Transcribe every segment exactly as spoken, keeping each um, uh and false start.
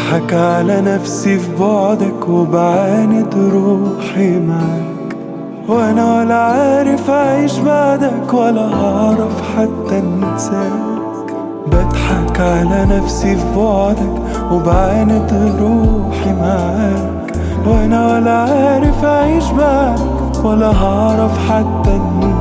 بضحك على نفسي في بعدك وبعاند روحي معاك، وانا ولا عارف اعيش بعدك ولا هعرف حتى انساك. بضحك على نفسي في بعدك وبعاند روحي معاك، وانا ولا عارف اعيش بعدك ولا هعرف حتى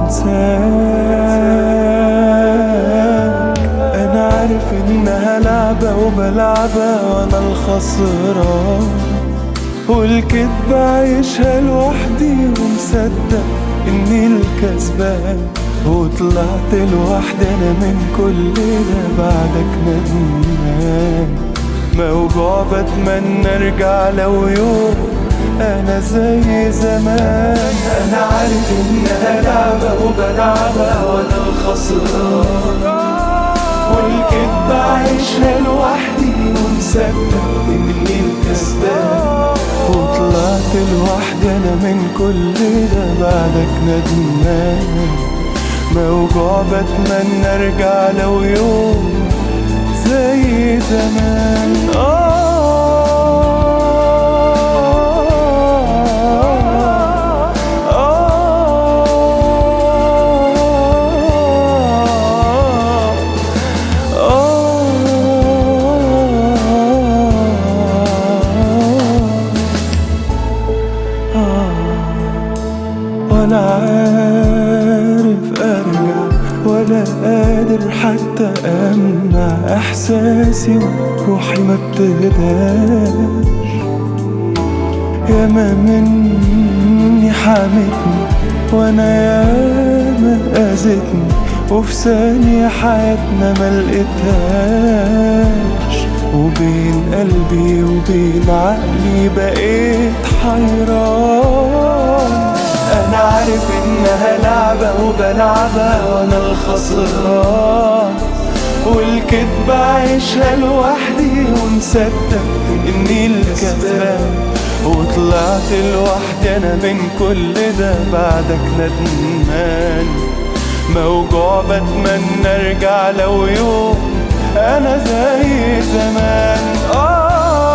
انساك. انا عارف انها لعبة وبلعبها وانا الخسران، والكدب عايشها لوحدي ومصدق اني الكسبان، وطلعت لوحدي انا من كل ده بعدك ندمان. موجوع بتمنى ارجع لو يوم انا زي زمان. انا عارف انها لعبة وبلعبها وانا الخسران، والكدب عايشها لوحدي ومصدق اني الكسبان، وطلعت لوحدي انا من كل ده بعدك ندمان. موجوع بتمنى ارجع لو يوم زي زمان. آه ولا عارف ارجع ولا قادر حتى امنع احساسي وروحي ما بتهداش. ياما مني حامتني وانا ياما اذتني، وفي ثانية حياتنا ملقتهاش، وبين قلبي وبين عقلي بقيت حيران. انا عارف انها لعبة وبلعبها وانا الخسران، والكدب عايشها لوحدي ومصدق اني الكسبان، وطلعت لوحدي انا من كل ده بعدك ندمان. موجوع بتمنى ارجع لو يوم انا زي زمان. آه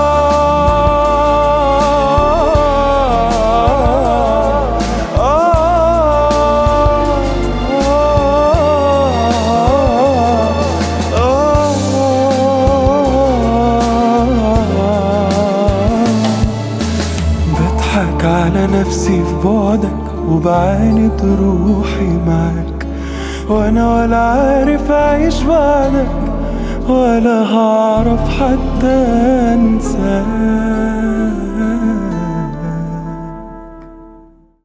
بضحك على نفسي في بعدك وبعاند روحي معاك، وانا ولا عارف اعيش بعدك ولا هعرف حتى انساك.